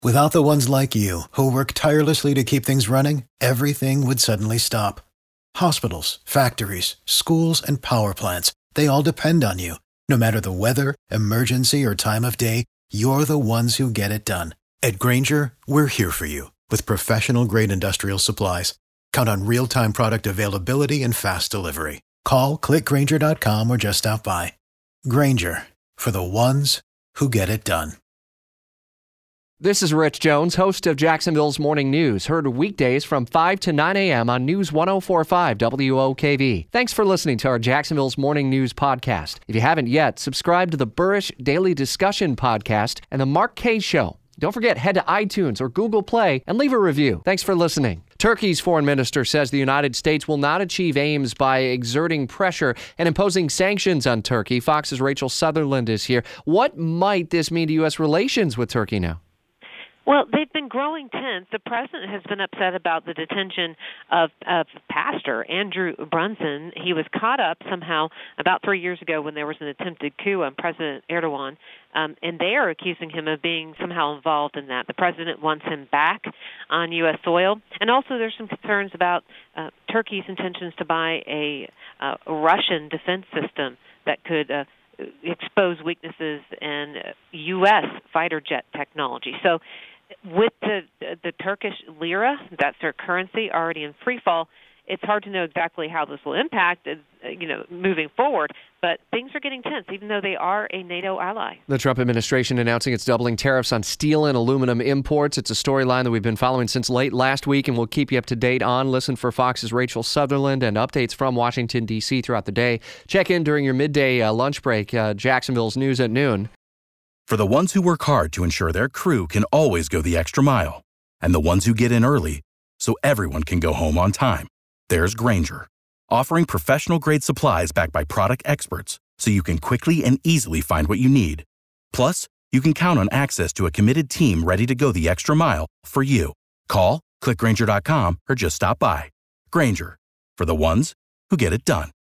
Without the ones like you, who work tirelessly to keep things running, everything would suddenly stop. Hospitals, factories, schools, and power plants, they all depend on you. No matter the weather, emergency, or time of day, you're the ones who get it done. At Grainger, we're here for you with professional-grade industrial supplies. Count on real-time product availability and fast delivery. Call, click Grainger.com, or just stop by. Grainger, for the ones who get it done. This is Rich Jones, host of Jacksonville's Morning News, heard weekdays from 5 to 9 a.m. on News 104.5 WOKV. Thanks for listening to our Jacksonville's Morning News podcast. If you haven't yet, subscribe to the Burrish Daily Discussion podcast and the Mark Kaye Show. Don't forget, head to iTunes or Google Play and leave a review. Thanks for listening. Turkey's foreign minister says the United States will not achieve aims by exerting pressure and imposing sanctions on Turkey. Fox's Rachel Sutherland is here. What might this mean to U.S. relations with Turkey now? Well, they've been growing tense. The president has been upset about the detention of Pastor Andrew Brunson. He was caught up somehow about 3 years ago when there was an attempted coup on President Erdogan, and they are accusing him of being somehow involved in that. The president wants him back on U.S. soil. And also there's some concerns about Turkey's intentions to buy a Russian defense system that could expose weaknesses in U.S. fighter jet technology. So with the Turkish lira, that's their currency, already in free fall, it's hard to know exactly how this will impact, moving forward. But things are getting tense, even though they are a NATO ally. The Trump administration announcing it's doubling tariffs on steel and aluminum imports. It's a storyline that we've been following since late last week, and we'll keep you up to date on. Listen for Fox's Rachel Sutherland and updates from Washington, D.C. throughout the day. Check in during your midday lunch break, Jacksonville's News at Noon. For the ones who work hard to ensure their crew can always go the extra mile, and the ones who get in early so everyone can go home on time, there's Grainger, offering professional-grade supplies backed by product experts so you can quickly and easily find what you need. Plus, you can count on access to a committed team ready to go the extra mile for you. Call, click Grainger.com, or just stop by. Grainger, for the ones who get it done.